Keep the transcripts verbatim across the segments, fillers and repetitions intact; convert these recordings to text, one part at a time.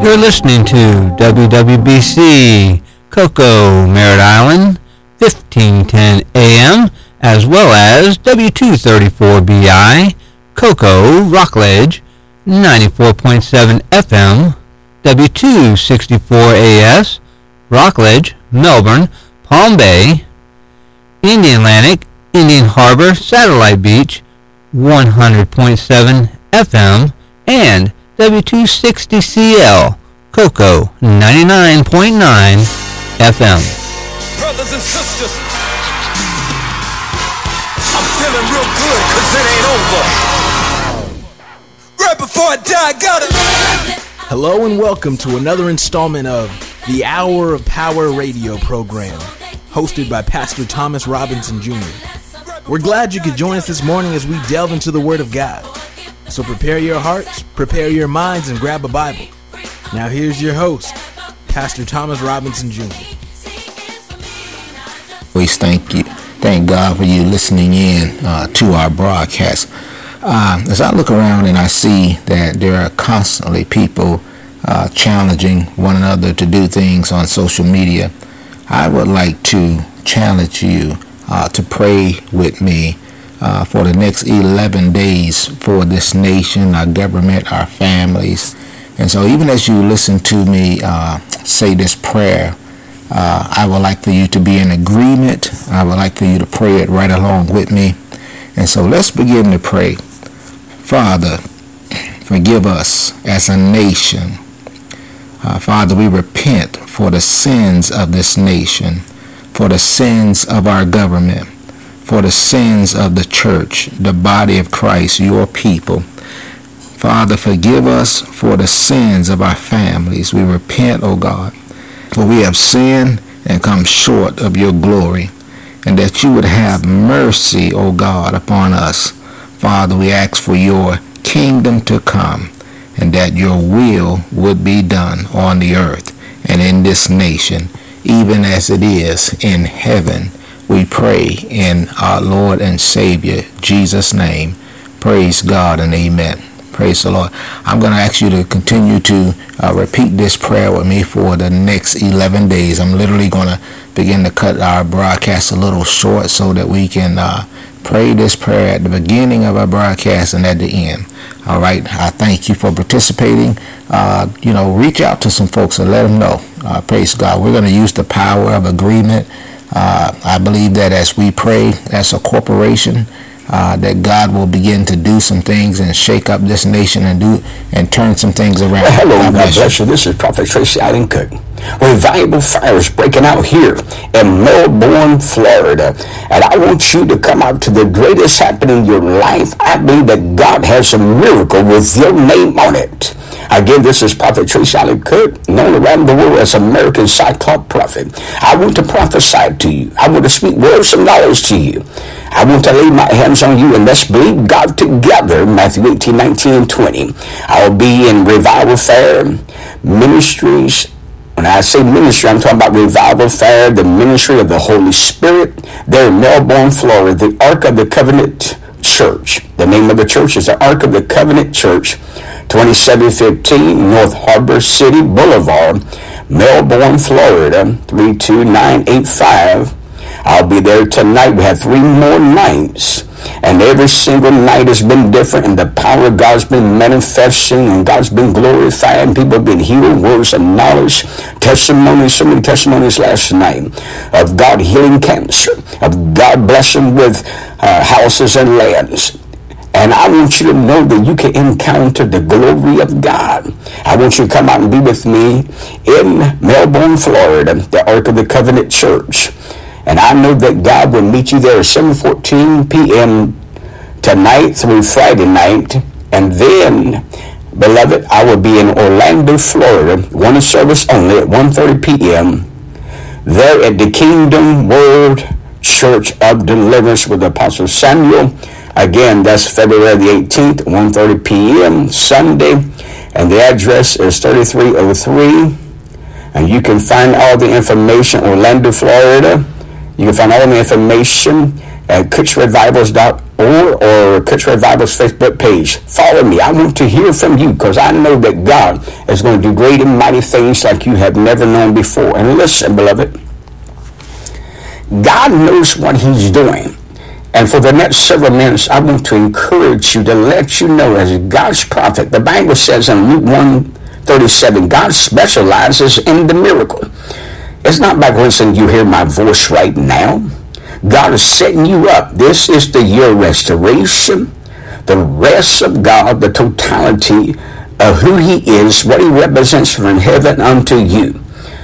You're listening to W W B C Cocoa Merritt Island, fifteen ten A M, as well as W two thirty-four B I Cocoa Rockledge, ninety-four point seven F M, W two sixty-four A S Rockledge, Melbourne, Palm Bay, Indian Atlantic, Indian Harbor, Satellite Beach, one hundred point seven F M, and W two sixty C L, Cocoa, ninety-nine point nine F M. Brothers and sisters, I'm feeling real good cause it ain't over. Right before I die, I gotta... Hello and welcome to another installment of the Hour of Power radio program, hosted by Pastor Thomas Robinson Junior We're glad you could join us this morning as we delve into the Word of God. So prepare your hearts, prepare your minds, and grab a Bible. Now here's your host, Pastor Thomas Robinson Junior We thank you, thank God for you listening in uh, to our broadcast. Uh, as I look around and I see that there are constantly people uh, challenging one another to do things on social media, I would like to challenge you uh, to pray with me uh, for the next eleven days for this nation, our government, our families. And so even as you listen to me uh, say this prayer, uh, I would like for you to be in agreement. I would like for you to pray it right along with me. And so let's begin to pray. Father, forgive us as a nation. Uh, Father, we repent for the sins of this nation, for the sins of our government, for the sins of the church, the body of Christ, your people. Father, forgive us for the sins of our families. We repent, O God, for we have sinned and come short of your glory, and that you would have mercy, O God, upon us. Father, we ask for your kingdom to come, and that your will would be done on the earth and in this nation, even as it is in heaven. We pray in our Lord and Savior, Jesus' name. Praise God and amen. Praise the Lord. I'm going to ask you to continue to uh, repeat this prayer with me for the next eleven days. I'm literally going to begin to cut our broadcast a little short so that we can uh, pray this prayer at the beginning of our broadcast and at the end. All right. I thank you for participating. Uh, you know, reach out to some folks and let them know. Uh, praise God. We're going to use the power of agreement. Uh, I believe that as we pray as a corporation, uh, that God will begin to do some things and shake up this nation and do and turn some things around. Well, hello, God bless, God bless you. you. This is Prophet Tracy Allen Cook. Revival fire is breaking out here in Melbourne, Florida. And I want you to come out to the greatest happening in your life. I believe that God has a miracle with your name on it. Again, this is Prophet Tracy Allen Cook, known around the world as American Cyclop Prophet. I want to prophesy to you. I want to speak words of knowledge to you. I want to lay my hands on you and let's believe God together. Matthew eighteen, nineteen, and twenty. I'll be in Revival Fair Ministries. When I say ministry, I'm talking about Revival Fair, the ministry of the Holy Spirit. There in Melbourne, Florida, the Ark of the Covenant Church. The name of the church is the Ark of the Covenant Church, twenty-seven fifteen North Harbor City Boulevard, Melbourne, Florida, three two nine eight five. I'll be there tonight. We have three more nights. And every single night has been different, and the power of God's been manifesting, and God's been glorified, and people have been healed, words of knowledge, testimonies, so many testimonies last night of God healing cancer, of God blessing with uh, houses and lands. And I want you to know that you can encounter the glory of God. I want you to come out and be with me in Melbourne, Florida, the Ark of the Covenant Church. And I know that God will meet you there at seven fourteen p.m. tonight through Friday night. And then, beloved, I will be in Orlando, Florida, one service only at one thirty p.m. there at the Kingdom World Church of Deliverance with Apostle Samuel. Again, that's February the eighteenth, one thirty p.m. Sunday. And the address is thirty-three oh three. And you can find all the information, Orlando, Florida. You can find all the information at cooks revivals dot or or Country Revival's Facebook page. Follow me. I want to hear from you because I know that God is going to do great and mighty things like you have never known before. And listen, beloved, God knows what he's doing. And for the next several minutes, I want to encourage you to let you know, as God's prophet, the Bible says in Luke one thirty-seven, God specializes in the miracle. It's not by coincidence you hear my voice right now. God is setting you up. This is the year of restoration, the rest of God, the totality of who he is, what he represents from heaven unto you.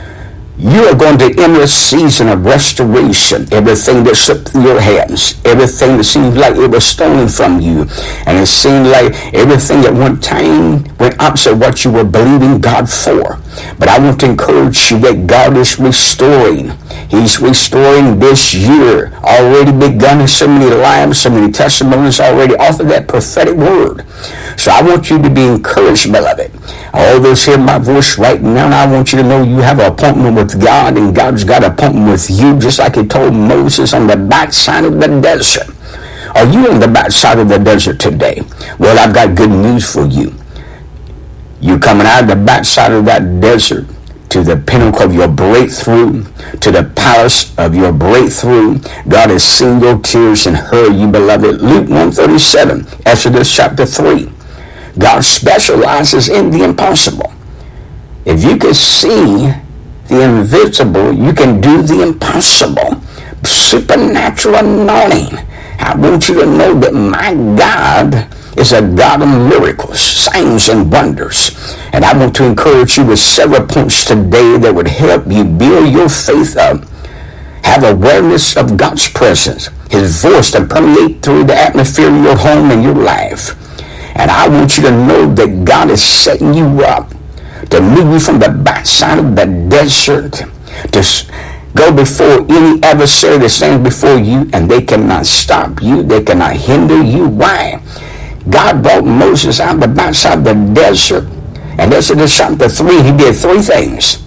You are going to enter a season of restoration. Everything that slipped through your hands, everything that seemed like it was stolen from you, and it seemed like everything at one time went opposite what you were believing God for. But I want to encourage you that God is restoring. He's restoring this year. Already begun in so many lives, so many testimonies already off of that prophetic word. So I want you to be encouraged, beloved. All those hear my voice right now, and I want you to know you have an appointment with God, and God's got an appointment with you, just like he told Moses on the backside of the desert. Are you on the backside of the desert today? Well, I've got good news for you. You're coming out of the backside of that desert to the pinnacle of your breakthrough, to the palace of your breakthrough. God has seen your tears and heard you, beloved. Luke one thirty-seven, Exodus chapter three. God specializes in the impossible. If you can see the invisible, you can do the impossible. Supernatural anointing. I want you to know that my God is a God of miracles, signs, and wonders. And I want to encourage you with several points today that would help you build your faith up. Have awareness of God's presence, his voice to permeate through the atmosphere of your home and your life. And I want you to know that God is setting you up to move you from the backside of the desert, to go before any adversary that stands before you, and they cannot stop you. They cannot hinder you. Why? God brought Moses out of the backside of the desert. And Exodus chapter three, he did three things.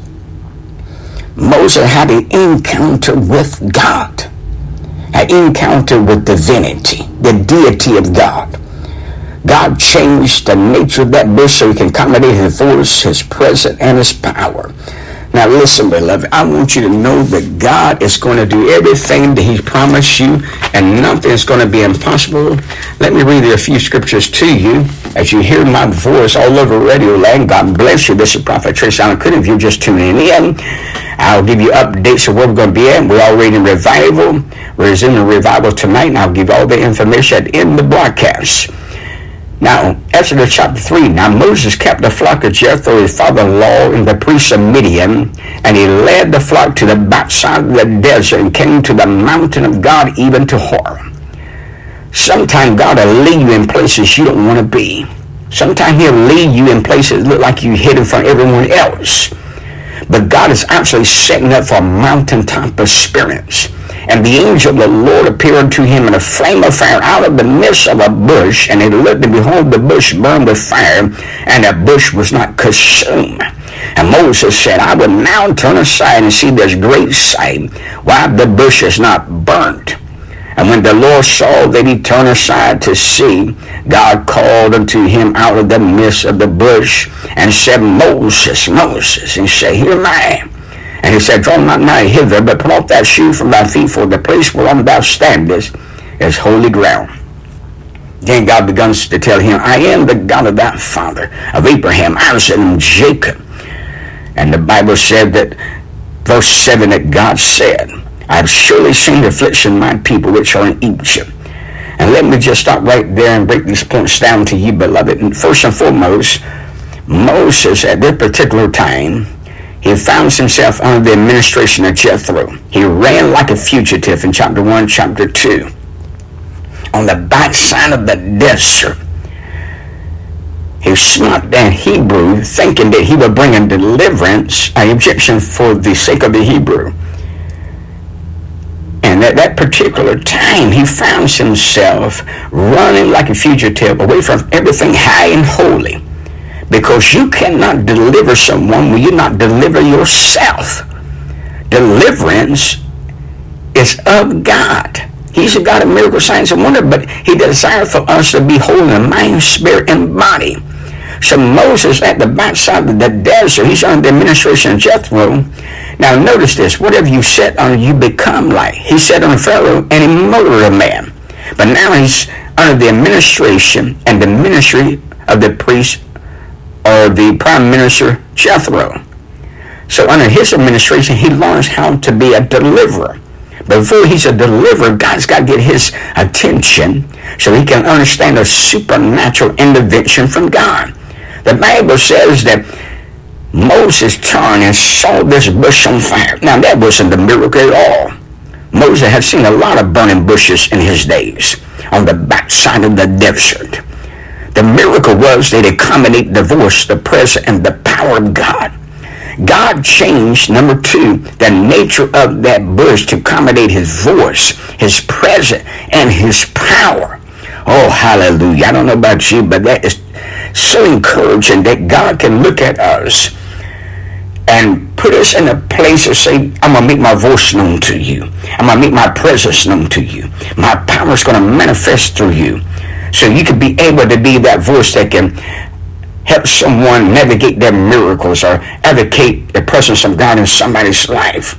Moses had an encounter with God, an encounter with divinity, the deity of God. God changed the nature of that bush so he can accommodate his voice, his presence, and his power. Now listen, beloved, I want you to know that God is going to do everything that he promised you, and nothing is going to be impossible. Let me read a few scriptures to you as you hear my voice all over radio land. God bless you. This is Prophet Tracy Allen Clinton. If you're just tuning in, I'll give you updates of where we're going to be at. We're already in revival. We're resuming revival tonight, and I'll give you all the information in the broadcast. Now, Exodus chapter three, now Moses kept the flock of Jethro, his father-in-law, and the priests of Midian, and he led the flock to the backside of the desert and came to the mountain of God, even to Horeb. Sometimes God will lead you in places you don't want to be. Sometimes he'll lead you in places that look like you're hidden from everyone else. But God is actually setting up for a mountaintop experience. And the angel of the Lord appeared unto him in a flame of fire out of the midst of a bush. And he looked, and behold, the bush burned with fire, and the bush was not consumed. And Moses said, I will now turn aside and see this great sight, why the bush is not burnt. And when the Lord saw that he turned aside to see, God called unto him out of the midst of the bush, and said, Moses, Moses. And he said, Here am I. And he said, Draw not nigh hither, but put off thy shoe from thy feet, for the place whereon thou standest is holy ground. Then God begins to tell him, I am the God of thy father, of Abraham, Isaac, and Jacob. And the Bible said that, verse seven, that God said, I have surely seen the affliction of my people which are in Egypt. And let me just stop right there and break these points down to you, beloved. And first and foremost, Moses at this particular time, he found himself under the administration of Jethro. He ran like a fugitive in chapter one, chapter two. On the backside of the desert, he smoked that Hebrew, thinking that he would bring a deliverance, an Egyptian, for the sake of the Hebrew. And at that particular time, he found himself running like a fugitive away from everything high and holy. Because you cannot deliver someone when you not deliver yourself. Deliverance is of God. He's a God of miracles, signs, and wonder, but he desires for us to be whole in mind, spirit, and body. So Moses at the backside of the desert, he's under the administration of Jethro. Now notice this, whatever you set on, you become like. He set on Pharaoh and he murdered a man. But now he's under the administration and the ministry of the priest or the prime minister Jethro. So under his administration, he learns how to be a deliverer. But before he's a deliverer, God's got to get his attention so he can understand a supernatural intervention from God. The Bible says that Moses turned and saw this bush on fire. Now, that wasn't a miracle at all. Moses had seen a lot of burning bushes in his days on the backside of the desert. The miracle was that it accommodated the voice, the presence, and the power of God. God changed, number two, the nature of that bush to accommodate his voice, his presence, and his power. Oh, hallelujah. I don't know about you, but that is so encouraging that God can look at us and put us in a place to say, I'm going to make my voice known to you. I'm going to make my presence known to you. My power is going to manifest through you. So you can be able to be that voice that can help someone navigate their miracles or advocate the presence of God in somebody's life.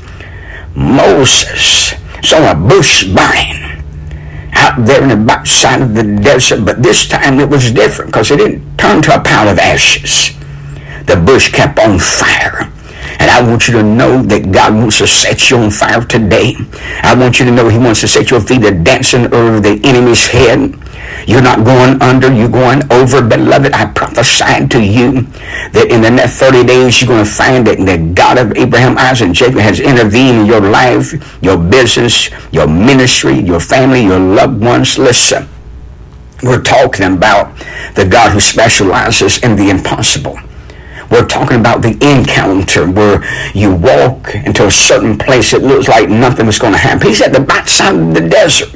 Moses saw a bush burning out there in the backside of the desert, but this time it was different because it didn't turn to a pile of ashes. The bush kept on fire. And I want you to know that God wants to set you on fire today. I want you to know he wants to set your feet to dancing over the enemy's head. You're not going under, you're going over, beloved. I prophesy to you that in the next thirty days, you're going to find that the God of Abraham, Isaac, and Jacob has intervened in your life, your business, your ministry, your family, your loved ones. Listen, we're talking about the God who specializes in the impossible. We're talking about the encounter where you walk into a certain place, it looks like nothing was going to happen. He's at the backside of the desert.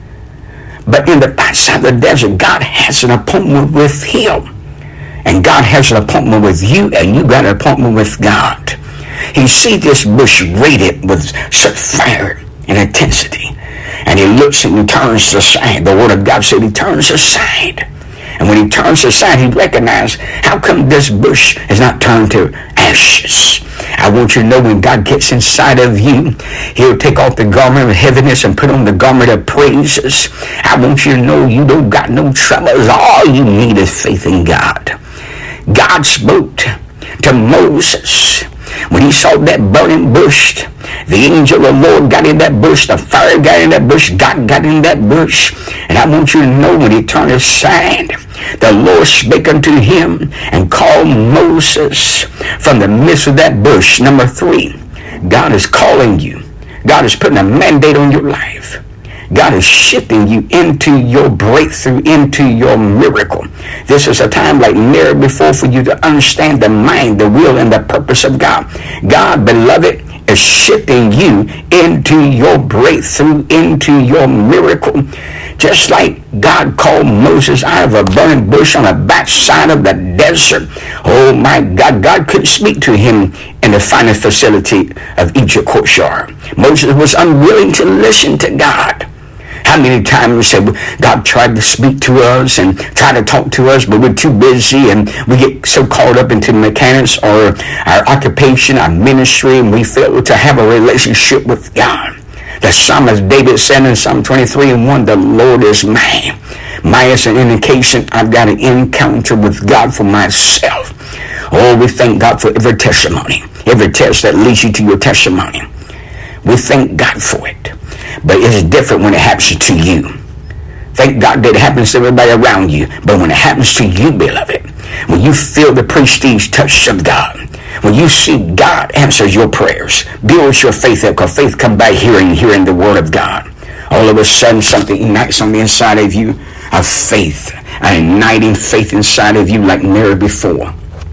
But in the backside of the desert, God has an appointment with him. And God has an appointment with you, and you got an appointment with God. He sees this bush radiant with such fire and intensity. And he looks and he turns aside. The word of God said he turns aside. And when he turns aside, he recognizes, how come this bush is not turned to ashes? I want you to know when God gets inside of you, he'll take off the garment of heaviness and put on the garment of praises. I want you to know you don't got no troubles. All you need is faith in God. God spoke to Moses when he saw that burning bush. The angel of the Lord got in that bush. The fire got in that bush. God got in that bush. And I want you to know when he turned aside, the Lord spake unto him and called Moses from the midst of that bush. Number three, God is calling you. God is putting a mandate on your life. God is shifting you into your breakthrough, into your miracle. This is a time like never before for you to understand the mind, the will, and the purpose of God. God, beloved, is shifting you into your breakthrough, into your miracle. Just like God called Moses out of a burning bush on the backside of the desert. Oh my God, God couldn't speak to him in the finest facility of Egypt courtyard. Moses was unwilling to listen to God. How many times we say God tried to speak to us and try to talk to us, but we're too busy and we get so caught up into mechanics or our occupation, our ministry, and we fail to have a relationship with God. The psalmist David said in Psalm twenty-three and one, the Lord is mine. Mine is an indication I've got an encounter with God for myself. Oh, we thank God for every testimony, every test that leads you to your testimony. We thank God for it. But it's different when it happens to you. Thank God that it happens to everybody around you. But when it happens to you, beloved, when you feel the prestige touch of God, when you see God answers your prayers, builds your faith up, because faith comes by hearing, hearing the word of God. All of a sudden, something ignites on the inside of you of faith, an igniting faith inside of you like never before.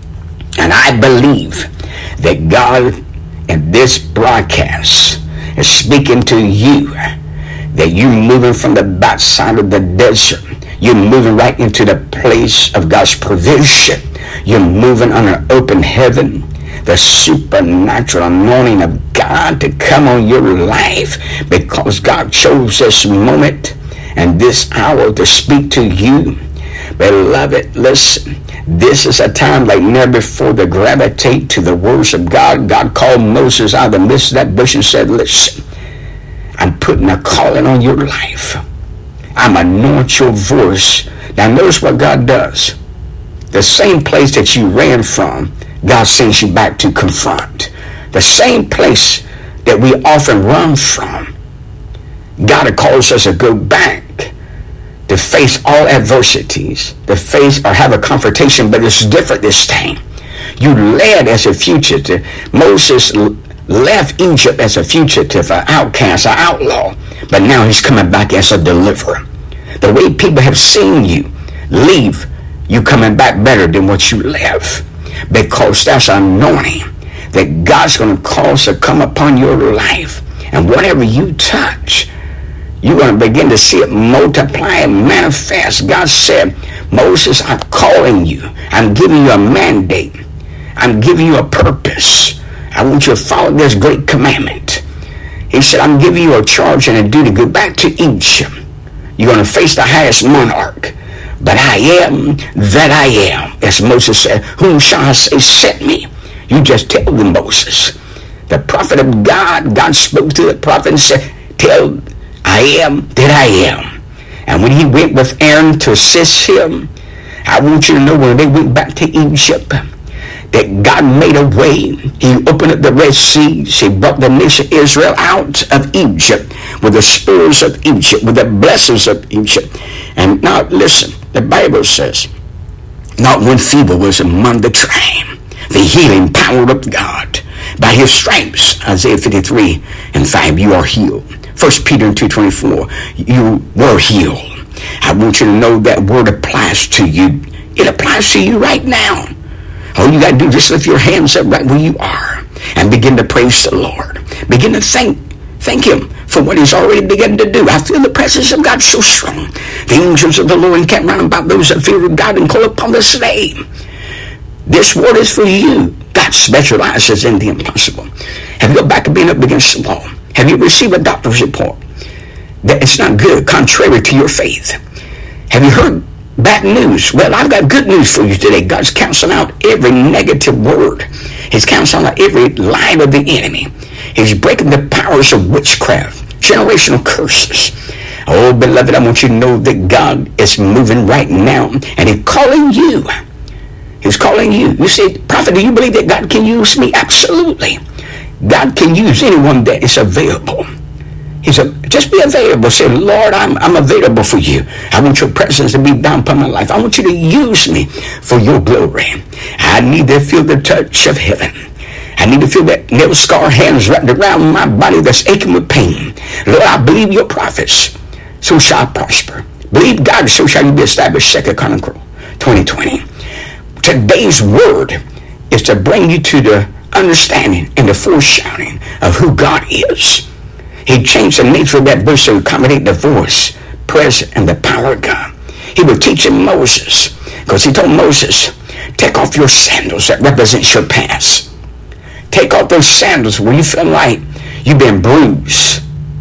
And I believe that God in this broadcast is speaking to you, that you're moving from the backside of the desert. You're moving right into the place of God's provision. You're moving on an open heaven. the supernatural anointing of God to come on your life, because God chose this moment and this hour to speak to you. Beloved, listen, this is a time like never before to gravitate to the words of God. God called Moses out of the midst of that bush and said, listen, I'm putting a calling on your life. I'm anoint your voice. Now notice what God does. The same place that you ran from, God sends you back to confront. The same place that we often run from, God calls us to go back to face all adversities, to face or have a confrontation, but it's different this time. You led as a fugitive. Moses left Egypt as a fugitive, an outcast, an outlaw, but now he's coming back as a deliverer. The way people have seen you leave, you coming back better than what you left, because that's anointing that God's going to cause to come upon your life. And whatever you touch, you're going to begin to see it multiply and manifest. God said, Moses, I'm calling you. I'm giving you a mandate. I'm giving you a purpose. I want you to follow this great commandment. He said, I'm giving you a charge and a duty. Go back to Egypt. You're going to face the highest monarch. But I am that I am. As Moses said, whom shall I say sent me? You just tell them, Moses. The prophet of God, God spoke to the prophet and said, tell I am that I am. And when he went with Aaron to assist him, I want you to know when they went back to Egypt, that God made a way. He opened up the Red Sea. He brought the nation Israel out of Egypt with the spoils of Egypt, with the blessings of Egypt. And now listen, the Bible says, not one feeble was among the tribe. The healing power of God. By his stripes, Isaiah fifty-three and five, you are healed. First Peter two twenty-four, you were healed. I want you to know that word applies to you. It applies to you right now. All you got to do is just lift your hands up right where you are and begin to praise the Lord. Begin to thank thank him for what he's already begun to do. I feel the presence of God so strong. The angels of the Lord encamp round about those that fear God and call upon this name. This word is for you. God specializes in the impossible. Have you got back and been up against the wall? Have you received a doctor's report that it's not good, contrary to your faith? Have you heard bad news? Well, I've got good news for you today. God's counseling out every negative word. He's counseling out every lie of the enemy. He's breaking the powers of witchcraft, generational curses. Oh, beloved, I want you to know that God is moving right now, and he's calling you. He's calling you. You say, prophet, do you believe that God can use me? Absolutely. God can use anyone that is available. He's a, just be available. Say, Lord, I'm, I'm available for you. I want your presence to be down upon my life. I want you to use me for your glory. I need to feel the touch of heaven. I need to feel that nail scar hands wrapped around my body that's aching with pain. Lord, I believe your prophets, so shall I prosper. Believe God, so shall you be established. Second Chronicles twenty twenty. Today's word is to bring you to the understanding and the foreshadowing of who God is. He changed the nature of that verse to accommodate the voice, presence, and the power of God. He was teaching Moses, because he told Moses, take off your sandals that represents your past. Take off those sandals where you feel like you've been bruised,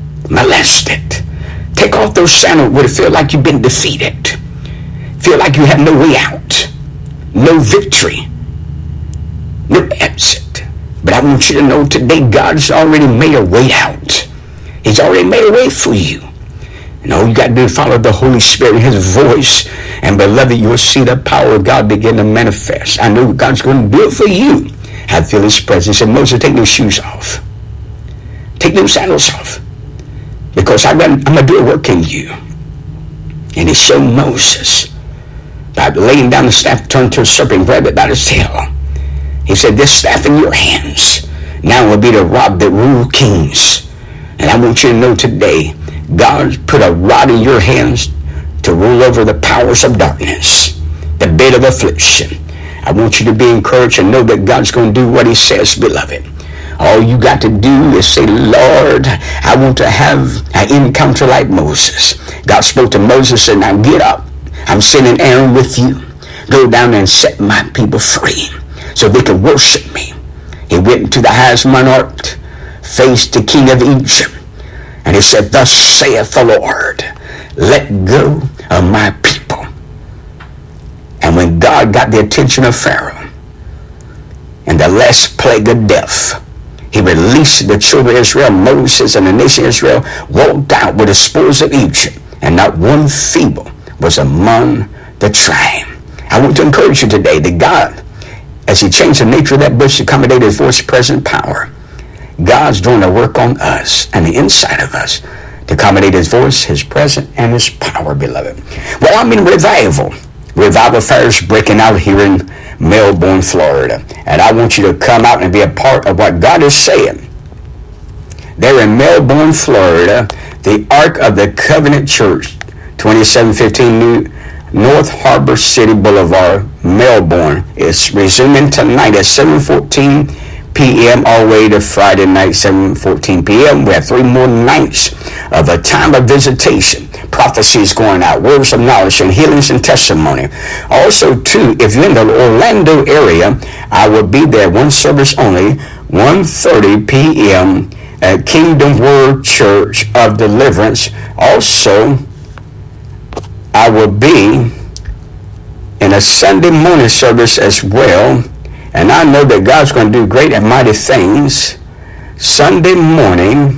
molested. Take off those sandals where you feel like you've been defeated. Feel like you have no way out. No victory, no exit. But I want you to know today, God's already made a way out. He's already made a way for you. And all you got to do is follow the Holy Spirit and his voice. And beloved, you'll see the power of God begin to manifest. I know God's going to do it for you. I feel his presence. And Moses, take those shoes off. Take those sandals off. Because I'm going to do a work in you. And he showed Moses, by laying down the staff, turned to a serpent, grabbed it by the tail. He said, this staff in your hands now will be the rod that rule kings. And I want you to know today, God put a rod in your hands to rule over the powers of darkness, the bed of affliction. I want you to be encouraged and know that God's going to do what he says, beloved. All you got to do is say, Lord, I want to have an encounter like Moses. God spoke to Moses and now get up. I'm sending Aaron with you. Go down and set my people free so they can worship me. went to the highest monarch, faced the king of Egypt, and he said, thus saith the Lord, let go of my people. And when God got the attention of Pharaoh, and the last plague of death, he released the children of Israel. Moses and the nation of Israel walked out with the spoils of Egypt, and not one feeble was among the tribe. I want to encourage you today that God, as he changed the nature of that bush to accommodate his voice, present power, God's doing a work on us and the inside of us to accommodate his voice, his presence, and his power, beloved. Well, I mean revival. Revival fires breaking out here in Melbourne, Florida. And I want you to come out and be a part of what God is saying. There in Melbourne, Florida, the Ark of the Covenant Church, twenty-seven fifteen New North Harbor City Boulevard, Melbourne, is resuming tonight at seven fourteen p.m. all the way to Friday night, seven fourteen p.m. We have three more nights of a time of visitation, prophecies going out, words of knowledge, and healings and testimony. Also, too, if you're in the Orlando area, I will be there, one service only, one thirty p.m. at Kingdom Word Church of Deliverance. Also, I will be in a Sunday morning service as well. And I know that God's going to do great and mighty things. Sunday morning,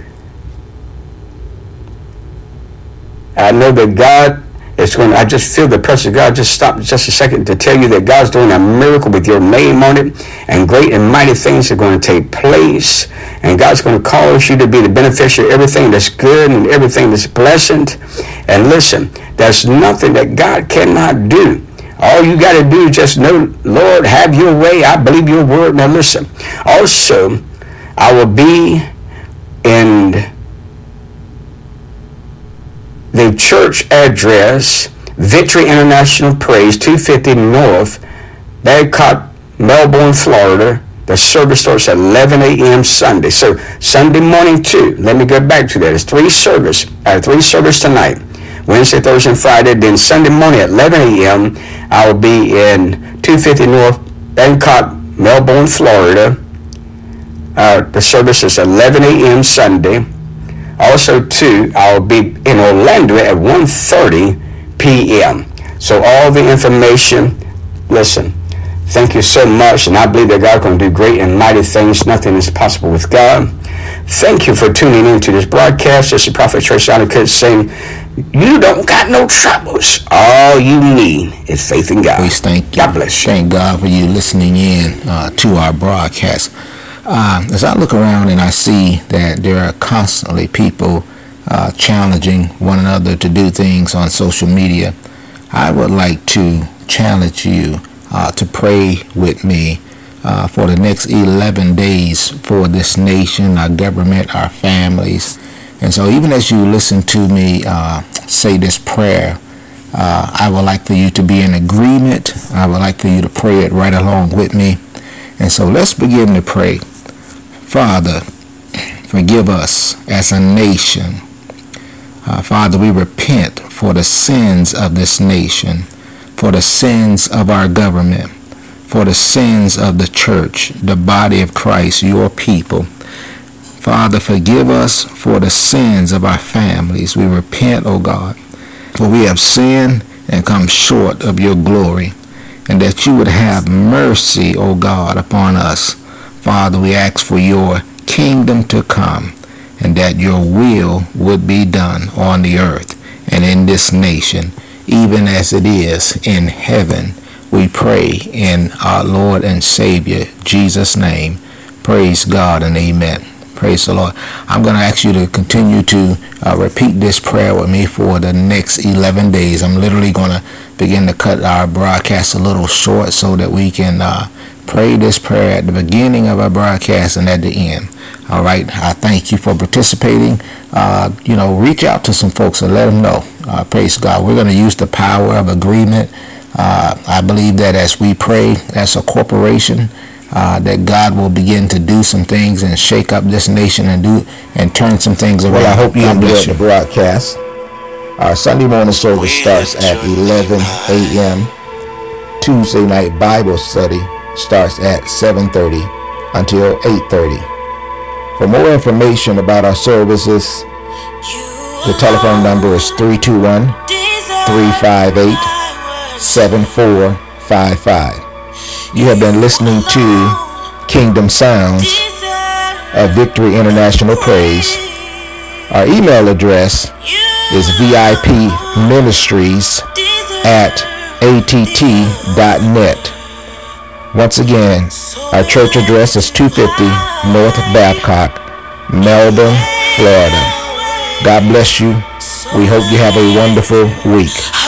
I know that God is going to, I just feel the presence of God. Just stop just a second to tell you that God's doing a miracle with your name on it. And great and mighty things are going to take place. And God's going to cause you to be the beneficiary of everything that's good and everything that's pleasant. And listen, there's nothing that God cannot do. All you got to do is just know, Lord, have your way. I believe your word. Now listen. Also, I will be in the church address, Victory International Praise, two fifty North Badcock, Melbourne, Florida. The service starts at eleven a.m. Sunday. So Sunday morning too. Let me get back to that. It's three service. I have three service tonight. Wednesday, Thursday, and Friday. Then Sunday morning at eleven a.m. I will be in two fifty North Bangkok, Melbourne, Florida. Uh, the service is eleven a.m. Sunday. Also, too, I will be in Orlando at one thirty p.m. So all the information, listen, thank you so much, and I believe that God's going to do great and mighty things. Nothing is possible with God. Thank you for tuning in to this broadcast. This is Prophet Tracy Allen saying, you don't got no troubles. All you need is faith in God. Please thank you. God bless you. Thank God for you listening in uh, to our broadcast. Uh, as I look around and I see that there are constantly people uh, challenging one another to do things on social media, I would like to challenge you uh, to pray with me uh, for the next eleven days for this nation, our government, our families. And so even as you listen to me uh, say this prayer, uh, I would like for you to be in agreement. I would like for you to pray it right along with me. And so let's begin to pray. Father, forgive us as a nation. Uh, Father, we repent for the sins of this nation, for the sins of our government, for the sins of the church, the body of Christ, your people. Father, forgive us for the sins of our families. We repent, O God, for we have sinned and come short of your glory, and that you would have mercy, O God, upon us. Father, we ask for your kingdom to come, and that your will would be done on the earth and in this nation, even as it is in heaven. We pray in our Lord and Savior, Jesus' name. Praise God and amen. Praise the Lord. I'm going to ask you to continue to uh, repeat this prayer with me for the next eleven days. I'm literally going to begin to cut our broadcast a little short so that we can uh, pray this prayer at the beginning of our broadcast and at the end. All right. I thank you for participating. Uh, you know, reach out to some folks and let them know. Uh, praise God. We're going to use the power of agreement. Uh, I believe that as we pray as a corporation, Uh, that God will begin to do some things and shake up this nation and do and turn some things around. Well, I hope you God enjoyed bless the you. broadcast. Our Sunday morning service starts at eleven a.m. Tuesday night Bible study starts at seven thirty. until eight thirty. For more information about our services, the telephone number is three two one, three five eight, seven four five five. You have been listening to Kingdom Sounds of Victory International Praise. Our email address is vipministries at att.net. Once again, our church address is two fifty North Babcock, Melbourne, Florida. God bless you. We hope you have a wonderful week.